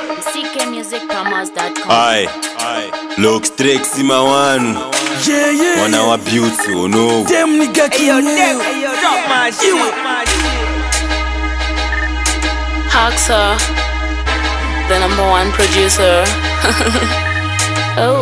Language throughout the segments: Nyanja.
ckmusicpromos.com. Aye, look Strexy mawanu. Yeah. Wana wa beauty, oh no. Damn nigga king. Drop my shit. Haxa, the number one producer. Oh.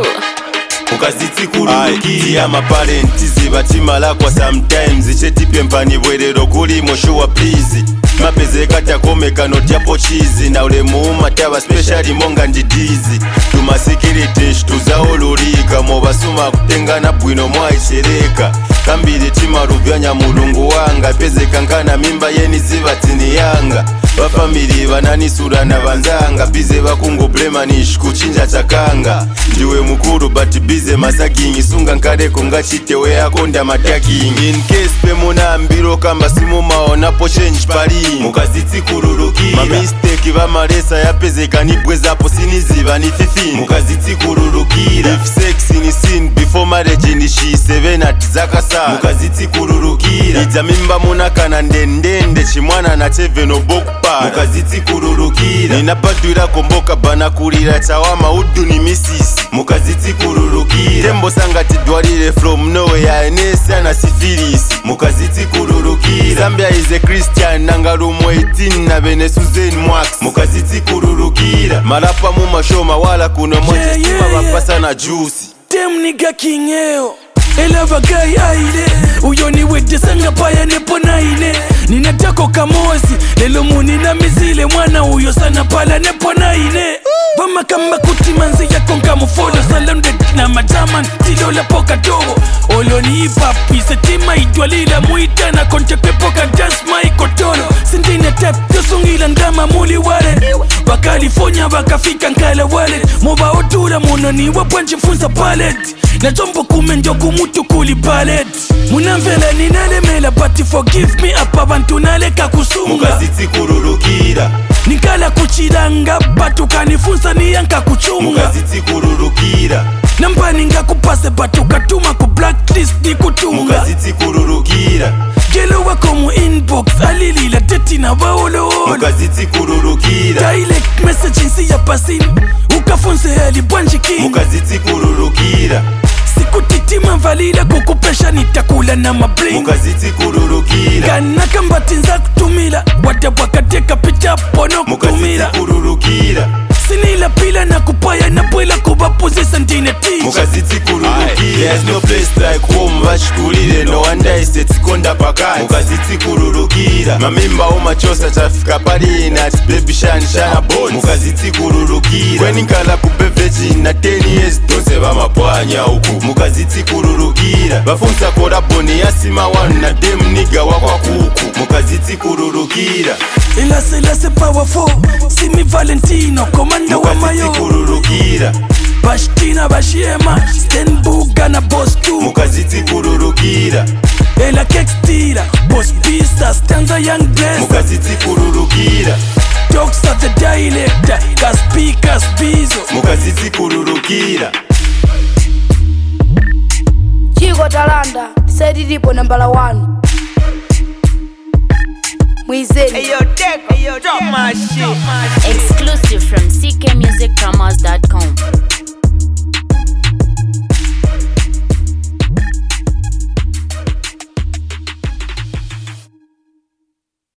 Ukaziti kuruluki amaparenti zibatimala kwa sometimes chetipe mpani bwerero kuli moshuwa please mapeze katakomeka notyapo chizi na ule muuma taba special monga ndidizi tuma security shtuzaolulika mobasuma kutengana bwino mwaishereka kambire tima ruvyanya mulungu wanga peze kankana mimba yeni zibatini yanga bafamili bananisura na banzanga bize bakungu blema kuchinja chakanga ndiwe mukuru but bize masagingi sunga nkareko ngachitewe yako nda mataking in case pe munambiro kamba simu maonapo change pali mukaziti kururukira ma mistake bamaresa yapeze kanibwe zapo siniziba ni fifini mukaziti kururukira if sex ni sin before marriage ni she 7 at zakasa mukaziti kururukira ijamimba munakana ndendende chimwana na cheveno bokpa mukaziti kururukira ninapatwira komboka bana kulira chawama udu ni misisi mukaziti kururukira tembo sanga tidwalire from nowhere enesa na syphilis mukaziti kururukira Zambia is a Christian nangarumo 18 na bene Susan Max mukaziti kururukira marapa mu mashoma wala kuno moja stima bapasa na juice Damn nigga king eo elava gai aile uyoni wete sanga paya nepo naine ninatako kamozi lelo muni na mizile mwana uyo sana pala nepo naine vama kamba kutimanzi yako nkamufolo salonde na majaman tilola poka dogo oloni hipapi setima idwalila muita na kontekwe poka dance maikotolo sindine tep yosungila ndama muli wale California bakafika nkala wale moba otula munoni wabwanji mfunza palet na jombo kumenjo kumutu kuli palet munamvela ninalemela but forgive me apa bantu naleka kusunga mukaziti kururukira nikala kuchiranga batu kanifunza niyanka kuchunga mukaziti kururukira nambani nga kupase batu katuma ku blacklist ni kutunga mukaziti kururukira gelo wako mu inbox alilila teti na baolo mukaziti kururukira direct message insi ya pasini ukafunze heli bwanjiki mukaziti kururukira sikutitima valila kukupesha nitakula na mabling mukaziti kururukira kana kambatinza kutumila wadabwakateka picha pono kutumila mukaziti kururukira sinila pila na kupaya na bwela kubapuzisa ndine teach mukaziti kururukira there's no place like home bashikulire no wonder isetikonda pakati mukaziti kururukira mamimba omachosa chafika pali inati baby shana boni mukaziti kururukira kwenikala kubeveji na 10 years tose bamapwanya uku mukaziti kururukira bafunsa koraboni yasima one na dem niga wakwa kuku mukaziti kururukira ilase powerful simi Valentino komanda wa mayo mukaziti kururukira Bashtina bashiema Stenbuga na boss 2 mukaziti kururukira ela kekstira boss pista stanza young bless mukaziti kururukira talks of the dialect kaspika spizo mukaziti kururukira Chico Talanda said it ipo number 1 Mwizeni Ayo, Deco, drop my shit. Exclusive from ckmusicpromos.com.